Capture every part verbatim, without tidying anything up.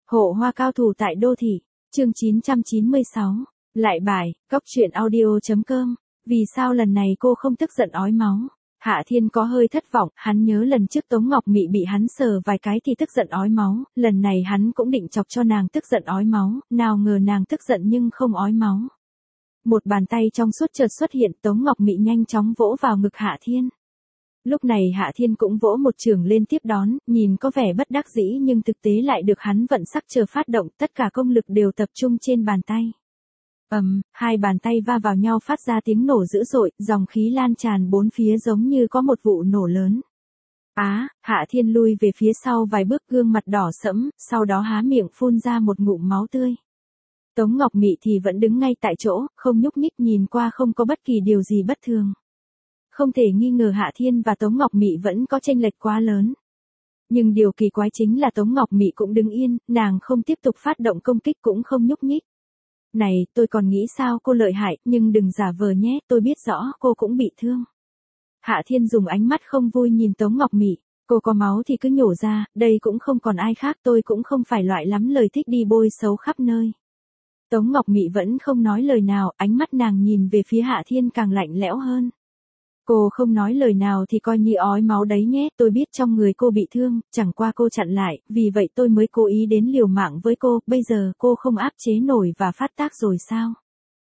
Hộ hoa cao thủ tại đô thị, chương chín trăm chín mươi sáu. Lại bài, cóc truyện audio.com. Vì sao lần này cô không tức giận ói máu? Hạ Thiên có hơi thất vọng, hắn nhớ lần trước Tống Ngọc Mị bị hắn sờ vài cái thì tức giận ói máu, lần này hắn cũng định chọc cho nàng tức giận ói máu, nào ngờ nàng tức giận nhưng không ói máu. Một bàn tay trong suốt chợt xuất hiện, Tống Ngọc Mị nhanh chóng vỗ vào ngực Hạ Thiên. Lúc này Hạ Thiên cũng vỗ một chưởng lên tiếp đón, nhìn có vẻ bất đắc dĩ nhưng thực tế lại được hắn vận sắc chờ phát động, tất cả công lực đều tập trung trên bàn tay. Ầm, um, hai bàn tay va vào nhau phát ra tiếng nổ dữ dội, dòng khí lan tràn bốn phía giống như có một vụ nổ lớn. Á, Hạ Thiên lui về phía sau vài bước, gương mặt đỏ sẫm, sau đó há miệng phun ra một ngụm máu tươi. Tống Ngọc Mị thì vẫn đứng ngay tại chỗ, không nhúc nhích, nhìn qua không có bất kỳ điều gì bất thường. Không thể nghi ngờ Hạ Thiên và Tống Ngọc Mị vẫn có chênh lệch quá lớn. Nhưng điều kỳ quái chính là Tống Ngọc Mị cũng đứng yên, nàng không tiếp tục phát động công kích cũng không nhúc nhích. Này, tôi còn nghĩ sao cô lợi hại, nhưng đừng giả vờ nhé, tôi biết rõ cô cũng bị thương. Hạ Thiên dùng ánh mắt không vui nhìn Tống Ngọc Mị, cô có máu thì cứ nhổ ra, đây cũng không còn ai khác, tôi cũng không phải loại lắm lời thích đi bôi xấu khắp nơi. Tống Ngọc Mị vẫn không nói lời nào, ánh mắt nàng nhìn về phía Hạ Thiên càng lạnh lẽo hơn. Cô không nói lời nào thì coi như ói máu đấy nhé, tôi biết trong người cô bị thương, chẳng qua cô chặn lại, vì vậy tôi mới cố ý đến liều mạng với cô, bây giờ cô không áp chế nổi và phát tác rồi sao?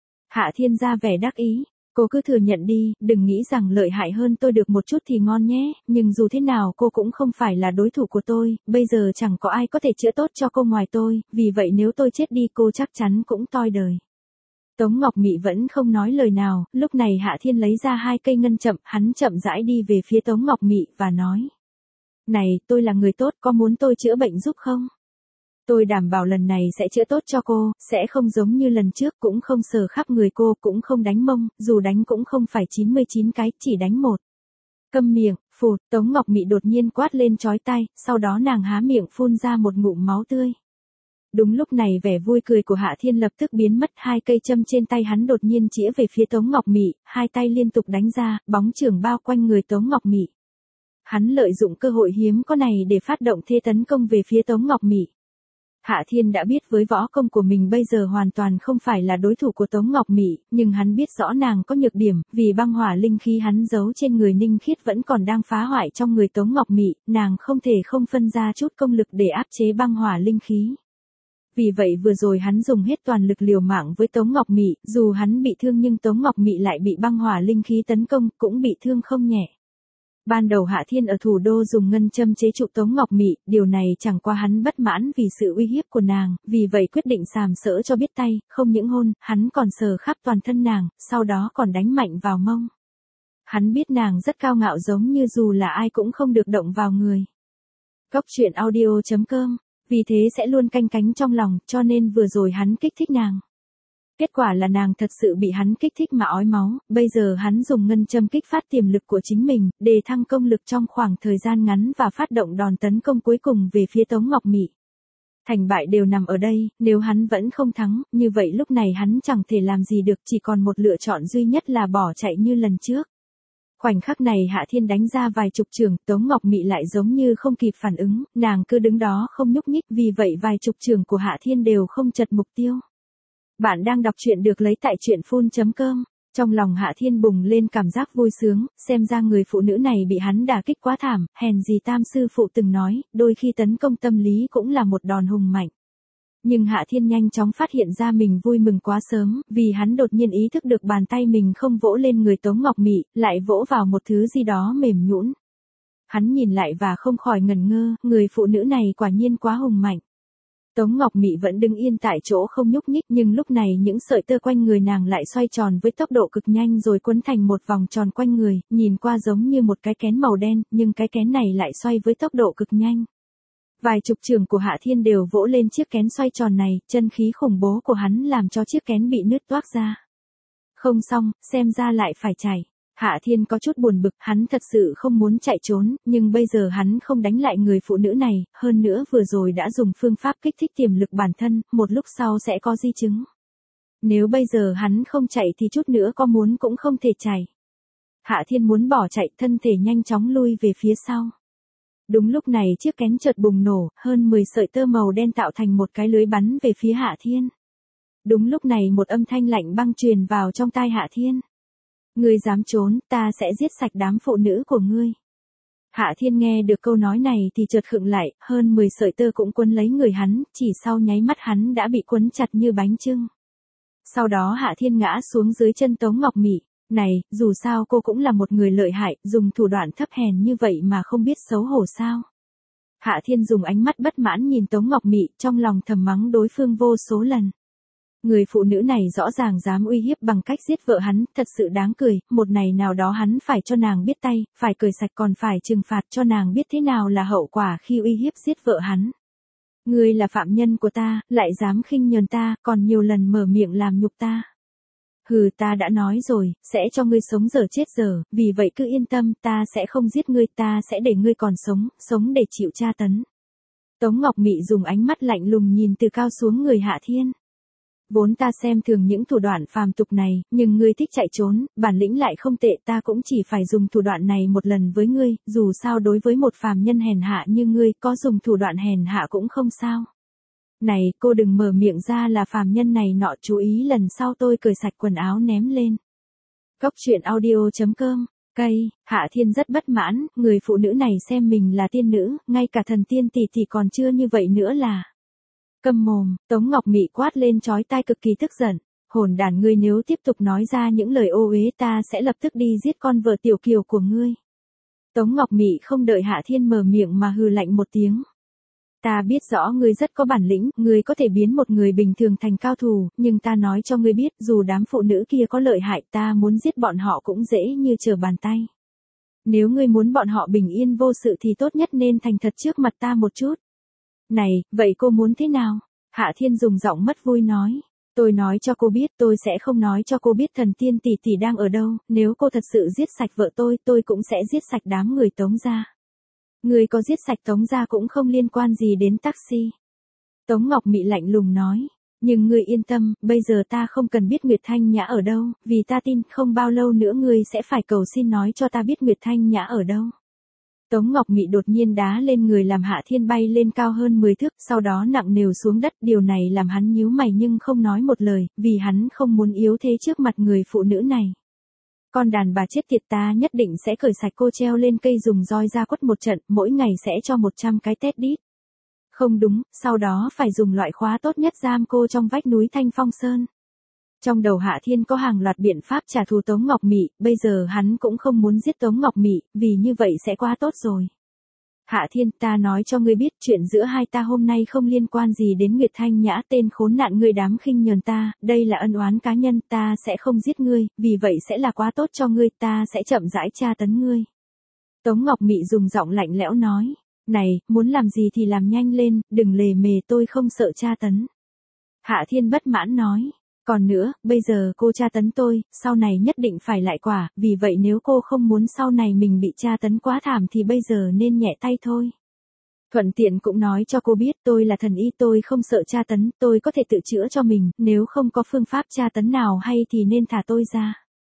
Hạ Thiên ra vẻ đắc ý, cô cứ thừa nhận đi, đừng nghĩ rằng lợi hại hơn tôi được một chút thì ngon nhé, nhưng dù thế nào cô cũng không phải là đối thủ của tôi, bây giờ chẳng có ai có thể chữa tốt cho cô ngoài tôi, vì vậy nếu tôi chết đi cô chắc chắn cũng toi đời. Tống Ngọc Mị vẫn không nói lời nào, lúc này Hạ Thiên lấy ra hai cây ngân chậm, hắn chậm rãi đi về phía Tống Ngọc Mị và nói. Này, tôi là người tốt, có muốn tôi chữa bệnh giúp không? Tôi đảm bảo lần này sẽ chữa tốt cho cô, sẽ không giống như lần trước, cũng không sờ khắp người cô, cũng không đánh mông, dù đánh cũng không phải chín mươi chín cái, chỉ đánh một. Câm miệng, phụt, Tống Ngọc Mị đột nhiên quát lên chói tai, sau đó nàng há miệng phun ra một ngụm máu tươi. Đúng lúc này vẻ vui cười của Hạ Thiên lập tức biến mất, hai cây châm trên tay hắn đột nhiên chĩa về phía Tống Ngọc Mị, hai tay liên tục đánh ra, bóng chưởng bao quanh người Tống Ngọc Mị. Hắn lợi dụng cơ hội hiếm có này để phát động thế tấn công về phía Tống Ngọc Mị. Hạ Thiên đã biết với võ công của mình bây giờ hoàn toàn không phải là đối thủ của Tống Ngọc Mị, nhưng hắn biết rõ nàng có nhược điểm, vì băng hỏa linh khí hắn giấu trên người Ninh Khiết vẫn còn đang phá hoại trong người Tống Ngọc Mị, nàng không thể không phân ra chút công lực để áp chế băng hỏa linh khí. Vì vậy vừa rồi hắn dùng hết toàn lực liều mạng với Tống Ngọc Mị, dù hắn bị thương nhưng Tống Ngọc Mị lại bị băng hỏa linh khí tấn công, cũng bị thương không nhẹ. Ban đầu Hạ Thiên ở thủ đô dùng ngân châm chế trụ Tống Ngọc Mị, điều này chẳng qua hắn bất mãn vì sự uy hiếp của nàng, vì vậy quyết định sàm sỡ cho biết tay, không những hôn, hắn còn sờ khắp toàn thân nàng, sau đó còn đánh mạnh vào mông. Hắn biết nàng rất cao ngạo giống như dù là ai cũng không được động vào người. Cóc truyện audio.com. Vì thế sẽ luôn canh cánh trong lòng, cho nên vừa rồi hắn kích thích nàng. Kết quả là nàng thật sự bị hắn kích thích mà ói máu, bây giờ hắn dùng ngân châm kích phát tiềm lực của chính mình, để thăng công lực trong khoảng thời gian ngắn và phát động đòn tấn công cuối cùng về phía Tống Ngọc Mị. Thành bại đều nằm ở đây, nếu hắn vẫn không thắng, như vậy lúc này hắn chẳng thể làm gì được, chỉ còn một lựa chọn duy nhất là bỏ chạy như lần trước. Khoảnh khắc này Hạ Thiên đánh ra vài chục chưởng, Tống Ngọc Mị lại giống như không kịp phản ứng, nàng cứ đứng đó không nhúc nhích, vì vậy vài chục chưởng của Hạ Thiên đều không chật mục tiêu. Bạn đang đọc truyện được lấy tại truyện phun chấm com. Trong lòng Hạ Thiên bùng lên cảm giác vui sướng, xem ra người phụ nữ này bị hắn đả kích quá thảm, hèn gì Tam sư phụ từng nói, đôi khi tấn công tâm lý cũng là một đòn hùng mạnh. Nhưng Hạ Thiên nhanh chóng phát hiện ra mình vui mừng quá sớm, vì hắn đột nhiên ý thức được bàn tay mình không vỗ lên người Tống Ngọc Mị, lại vỗ vào một thứ gì đó mềm nhũn. Hắn nhìn lại và không khỏi ngẩn ngơ, người phụ nữ này quả nhiên quá hùng mạnh. Tống Ngọc Mị vẫn đứng yên tại chỗ không nhúc nhích, nhưng lúc này những sợi tơ quanh người nàng lại xoay tròn với tốc độ cực nhanh rồi quấn thành một vòng tròn quanh người, nhìn qua giống như một cái kén màu đen, nhưng cái kén này lại xoay với tốc độ cực nhanh. Vài chục chưởng của Hạ Thiên đều vỗ lên chiếc kén xoay tròn này, chân khí khủng bố của hắn làm cho chiếc kén bị nứt toác ra. Không xong, xem ra lại phải chạy. Hạ Thiên có chút buồn bực, hắn thật sự không muốn chạy trốn, nhưng bây giờ hắn không đánh lại người phụ nữ này, hơn nữa vừa rồi đã dùng phương pháp kích thích tiềm lực bản thân, một lúc sau sẽ có di chứng. Nếu bây giờ hắn không chạy thì chút nữa có muốn cũng không thể chạy. Hạ Thiên muốn bỏ chạy, thân thể nhanh chóng lui về phía sau. Đúng lúc này chiếc kén chợt bùng nổ, hơn mười sợi tơ màu đen tạo thành một cái lưới bắn về phía Hạ Thiên. Đúng lúc này một âm thanh lạnh băng truyền vào trong tai Hạ Thiên. Ngươi dám trốn, ta sẽ giết sạch đám phụ nữ của ngươi. Hạ Thiên nghe được câu nói này thì chợt khựng lại, hơn mười sợi tơ cũng quấn lấy người hắn, chỉ sau nháy mắt hắn đã bị quấn chặt như bánh chưng. Sau đó Hạ Thiên ngã xuống dưới chân Tống Ngọc Mị. Này, dù sao cô cũng là một người lợi hại, dùng thủ đoạn thấp hèn như vậy mà không biết xấu hổ sao. Hạ Thiên dùng ánh mắt bất mãn nhìn Tống Ngọc Mị, trong lòng thầm mắng đối phương vô số lần. Người phụ nữ này rõ ràng dám uy hiếp bằng cách giết vợ hắn, thật sự đáng cười, một ngày nào đó hắn phải cho nàng biết tay, phải cười sạch còn phải trừng phạt cho nàng biết thế nào là hậu quả khi uy hiếp giết vợ hắn. Ngươi là phạm nhân của ta, lại dám khinh nhờn ta, còn nhiều lần mở miệng làm nhục ta. Hừ, ta đã nói rồi, sẽ cho ngươi sống giờ chết giờ, vì vậy cứ yên tâm, ta sẽ không giết ngươi, ta sẽ để ngươi còn sống, sống để chịu tra tấn. Tống Ngọc Mị dùng ánh mắt lạnh lùng nhìn từ cao xuống người Hạ Thiên. Vốn ta xem thường những thủ đoạn phàm tục này, nhưng ngươi thích chạy trốn, bản lĩnh lại không tệ, ta cũng chỉ phải dùng thủ đoạn này một lần với ngươi, dù sao đối với một phàm nhân hèn hạ như ngươi, có dùng thủ đoạn hèn hạ cũng không sao. Này, cô đừng mở miệng ra là phàm nhân này nọ, chú ý lần sau tôi cởi sạch quần áo ném lên. Góc truyện audio chấm com, cây, Hạ Thiên rất bất mãn, người phụ nữ này xem mình là tiên nữ, ngay cả thần tiên tỷ tỷ còn chưa như vậy nữa là. Câm mồm, Tống Ngọc Mị quát lên chói tai cực kỳ tức giận. Hồn đàn, ngươi nếu tiếp tục nói ra những lời ô uế ta sẽ lập tức đi giết con vợ tiểu kiều của ngươi. Tống Ngọc Mị không đợi Hạ Thiên mở miệng mà hừ lạnh một tiếng. Ta biết rõ ngươi rất có bản lĩnh, ngươi có thể biến một người bình thường thành cao thủ, nhưng ta nói cho ngươi biết, dù đám phụ nữ kia có lợi hại, ta muốn giết bọn họ cũng dễ như trở bàn tay. Nếu ngươi muốn bọn họ bình yên vô sự thì tốt nhất nên thành thật trước mặt ta một chút. Này, vậy cô muốn thế nào? Hạ Thiên dùng giọng mất vui nói. Tôi nói cho cô biết, tôi sẽ không nói cho cô biết thần tiên tỷ tỷ đang ở đâu, nếu cô thật sự giết sạch vợ tôi, tôi cũng sẽ giết sạch đám người Tống gia. Người có giết sạch Tống gia cũng không liên quan gì đến taxi. Tống Ngọc Mị lạnh lùng nói. Nhưng ngươi yên tâm, bây giờ ta không cần biết Nguyệt Thanh Nhã ở đâu, vì ta tin không bao lâu nữa ngươi sẽ phải cầu xin nói cho ta biết Nguyệt Thanh Nhã ở đâu. Tống Ngọc Mị đột nhiên đá lên người làm Hạ Thiên bay lên cao hơn mười thước, sau đó nặng nề xuống đất, điều này làm hắn nhíu mày nhưng không nói một lời, vì hắn không muốn yếu thế trước mặt người phụ nữ này. Con đàn bà chết tiệt, ta nhất định sẽ cởi sạch cô treo lên cây dùng roi ra quất một trận, mỗi ngày sẽ cho một trăm cái tét đít. Không đúng, sau đó phải dùng loại khóa tốt nhất giam cô trong vách núi Thanh Phong Sơn. Trong đầu Hạ Thiên có hàng loạt biện pháp trả thù Tống Ngọc Mị, bây giờ hắn cũng không muốn giết Tống Ngọc Mị, vì như vậy sẽ quá tốt rồi. Hạ Thiên, ta nói cho ngươi biết, chuyện giữa hai ta hôm nay không liên quan gì đến Nguyệt Thanh Nhã, tên khốn nạn ngươi đám khinh nhờn ta, đây là ân oán cá nhân, ta sẽ không giết ngươi, vì vậy sẽ là quá tốt cho ngươi, ta sẽ chậm rãi tra tấn ngươi. Tống Ngọc Mị dùng giọng lạnh lẽo nói, này, muốn làm gì thì làm nhanh lên, đừng lề mề, tôi không sợ tra tấn. Hạ Thiên bất mãn nói. Còn nữa, bây giờ cô tra tấn tôi, sau này nhất định phải lại quả, vì vậy nếu cô không muốn sau này mình bị tra tấn quá thảm thì bây giờ nên nhẹ tay thôi. Thuận tiện cũng nói cho cô biết tôi là thần y, tôi không sợ tra tấn, tôi có thể tự chữa cho mình, nếu không có phương pháp tra tấn nào hay thì nên thả tôi ra.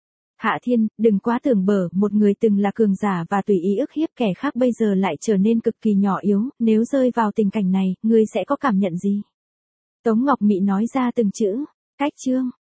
Hạ Thiên, đừng quá tưởng bở, một người từng là cường giả và tùy ý ức hiếp kẻ khác bây giờ lại trở nên cực kỳ nhỏ yếu, nếu rơi vào tình cảnh này, ngươi sẽ có cảm nhận gì? Tống Ngọc Mị nói ra từng chữ. Cách chương